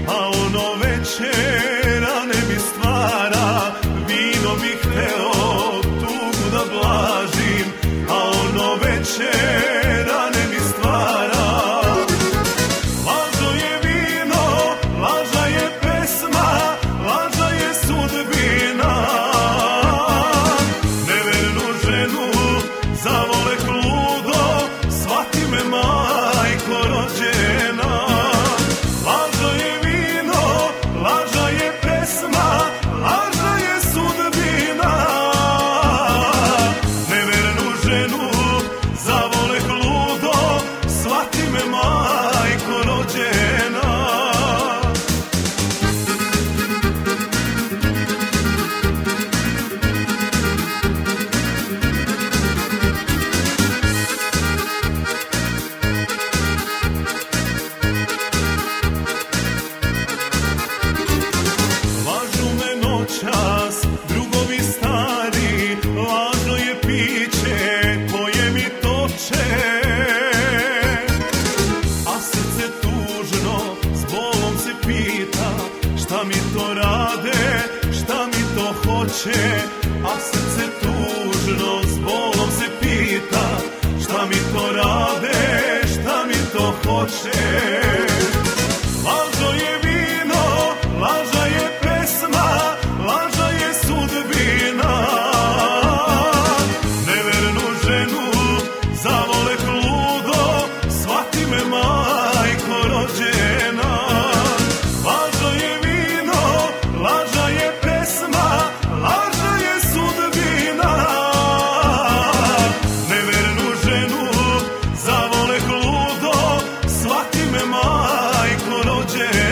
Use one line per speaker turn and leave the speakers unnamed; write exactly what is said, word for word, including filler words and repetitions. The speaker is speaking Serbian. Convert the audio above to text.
a ono veče rane mi stvara. Vino bih hteo tugu da blažim, a ono veče rane mi stvara. Lažo je vino, laža je pesma, laža je sudbina. Nevernu ženu zavole ludo, shvati me majko rođena. Lažo je vino, laža je pesma, laža je sudbina. Nevernu ženu zavole ludo, shvati me majko rođena. Lažu me noćas drugovi stari, lažno je piće koje mi toče, a srce tužno s bolom se pita šta mi to rade, šta mi to hoće. A srce tužno s bolom se pita šta mi to rade, šta mi to hoće. Lažo je vino, laža je pesma, laža je sudbina. Nevernu ženu zavole ludo, shvati me majko rođena. Lažo je vino, laža je pesma, laža je sudbina. Nevernu ženu zavole ludo, shvati me majko rođena.